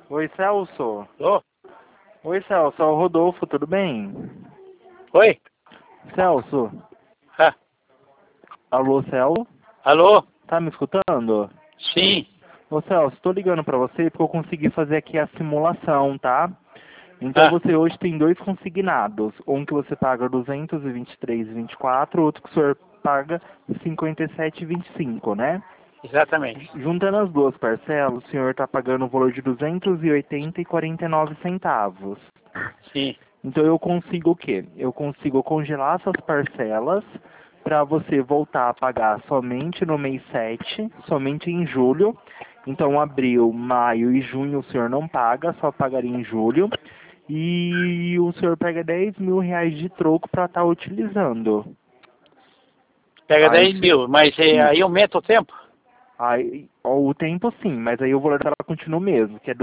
Oi, Celso. Alô? Oi, Celso. É o Rodolfo, tudo bem? Oi? Celso. Ah, Alô, Celso? alô? Tá me escutando? Sim. Ô, Celso, tô ligando pra você porque eu consegui fazer aqui a simulação, tá? Então Ah, você hoje tem dois consignados. Um que você paga 223,24, outro que o senhor paga 57,25, né? exatamente. Juntando as duas parcelas, o senhor está pagando o valor de 280,49 centavos. Sim. Então eu consigo o quê? Eu consigo congelar essas parcelas para você voltar a pagar somente no mês 7, somente em julho. Então abril, maio e junho o senhor não paga, só pagaria em julho. E o senhor pega 10 mil reais de troco para estar utilizando. Pega Aí, 10 mil, mas aí aumenta o tempo? Aí, ó, o tempo sim, mas aí o valor dela continua o mesmo, que é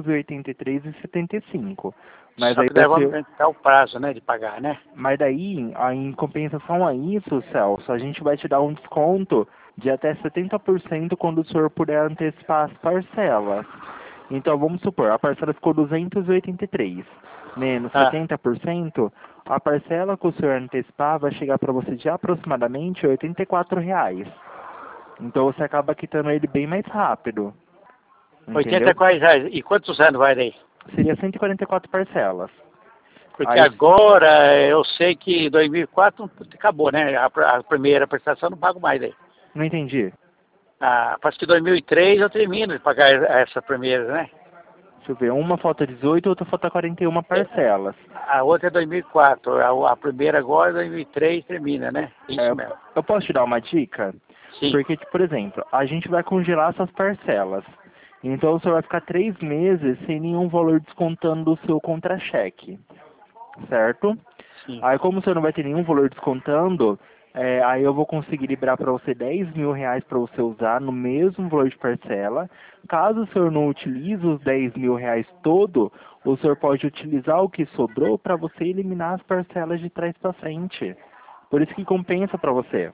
283,75. Mas Só aí que daí vai você, aumentar o prazo, né, de pagar, né? mas daí, em compensação a isso, Celso, a gente vai te dar um desconto de até 70% quando o senhor puder antecipar as parcelas. Então, vamos supor, a parcela ficou 283, menos Ah, 70%, a parcela que o senhor antecipar vai chegar para você de aproximadamente R$ 84. Então você acaba quitando ele bem mais rápido, 80 entendeu? quais reais. E quantos anos vai daí? Seria 144 parcelas. Porque Aí, agora eu sei que 2004 acabou, né? A primeira prestação eu não pago mais aí. não entendi. Ah, parece que 2003 eu termino de pagar essa primeira, né? Deixa eu ver, uma falta 18, outra falta 41 parcelas. A outra é 2004, a primeira agora é 2003 termina, né? É, Isso mesmo. eu posso te dar uma dica? Sim. Porque, tipo, por exemplo, a gente vai congelar essas parcelas. Então você vai ficar 3 meses sem nenhum valor descontando do seu contra-cheque, certo? Sim. Aí como você não vai ter nenhum valor descontando, aí eu vou conseguir liberar para você 10 mil reais para você usar no mesmo valor de parcela. Caso o senhor não utilize os 10 mil reais todo, o senhor pode utilizar o que sobrou para você eliminar as parcelas de trás para frente. Por isso que compensa para você.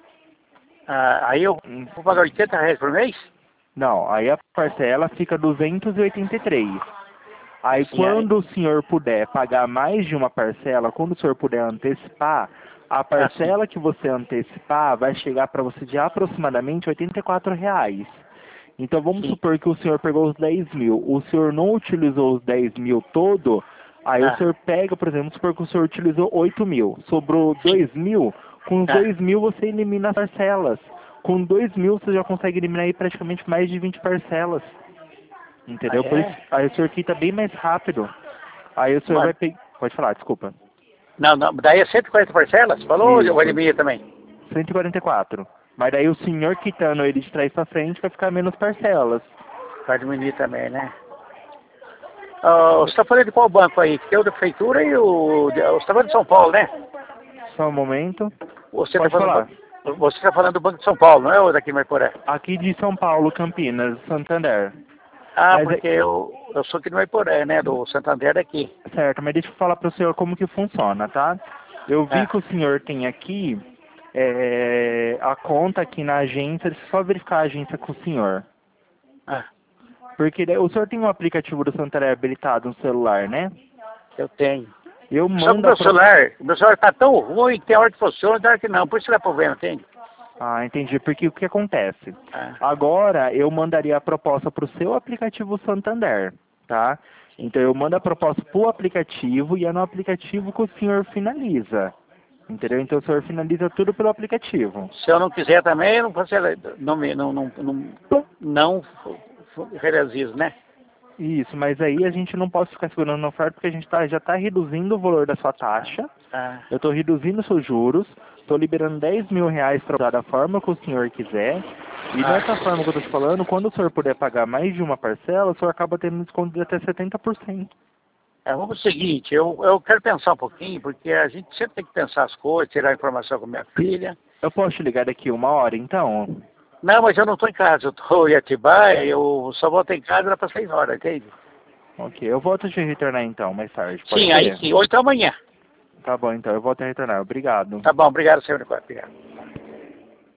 Ah, aí eu Hum, vou pagar 80 reais por mês? Não, aí a parcela fica 283. Aí Sim, aí. quando o senhor puder pagar mais de uma parcela, quando o senhor puder antecipar, a Ah, sim. parcela que você antecipar vai chegar para você de aproximadamente R$ 84. Então vamos Sim. supor que o senhor pegou os 10 mil, o senhor não utilizou os 10 mil todo, aí o Ah, senhor pega, por exemplo, vamos supor que o senhor utilizou 8 mil, sobrou sim. 2 mil, com os Ah, 2 mil você elimina as parcelas. Com 2 mil você já consegue eliminar aí praticamente mais de 20 parcelas. ah, Entendeu? Por isso, é? aí o senhor quita bem mais rápido. Aí o senhor vai Mano. pegar. Pode falar, desculpa. Não, não, daí é 140 parcelas? Falou ou Isso. eliminar também? 144. Mas daí o senhor quitando ele de trás pra frente vai ficar menos parcelas. Vai diminuir também, né? Ah, você está falando de qual banco aí? Que é o da prefeitura e você está falando de São Paulo, né? Só um momento. Você está Pode falando, falar. você está falando do Banco de São Paulo, não é o daqui em Maiporé? Aqui de São Paulo, Campinas, Santander. Ah, Mas é porque eu sou aqui do Maiporé, né? Do Santander daqui. certo, mas deixa eu falar pro senhor como que funciona, tá? Eu vi que Ah, o senhor tem aqui a conta aqui na agência, deixa eu só verificar a agência com o senhor. ah, Porque o senhor tem um aplicativo do Santander habilitado no celular, né? eu tenho. Eu Só que mando a pro... o meu celular tá tão ruim que tem hora que funciona, tem hora que não. Por isso que dá problema, entende? Ah, entendi. Porque o que acontece? Ah, Agora eu mandaria a proposta para o seu aplicativo Santander, tá? sim. Então eu mando a proposta para o aplicativo e é no aplicativo que o senhor finaliza. Entendeu? Então o senhor finaliza tudo pelo aplicativo. Se eu não quiser também, eu não faço, não realizo, né? Isso, mas aí a gente não pode ficar segurando na oferta porque a gente já está reduzindo o valor da sua taxa. Ah, Eu estou reduzindo os seus juros, estou liberando 10 mil reais para usar da forma que o senhor quiser. E nessa forma que eu estou te falando, quando o senhor puder pagar mais de uma parcela, o senhor acaba tendo um desconto de até 70%. vamos pro seguinte, eu quero pensar um pouquinho, porque a gente sempre tem que pensar as coisas, tirar informação com minha filha. Eu posso te ligar daqui 1 hora, então? Não, mas eu não estou em casa, eu estou em Atibaia, eu só volto em casa lá para 6 horas, entende? Ok, eu volto a te retornar então, mais tarde, pode Sim, aí ser? sim, ou então amanhã. Tá bom, então, eu volto a retornar. Obrigado. Tá bom, obrigado, senhor. Obrigado.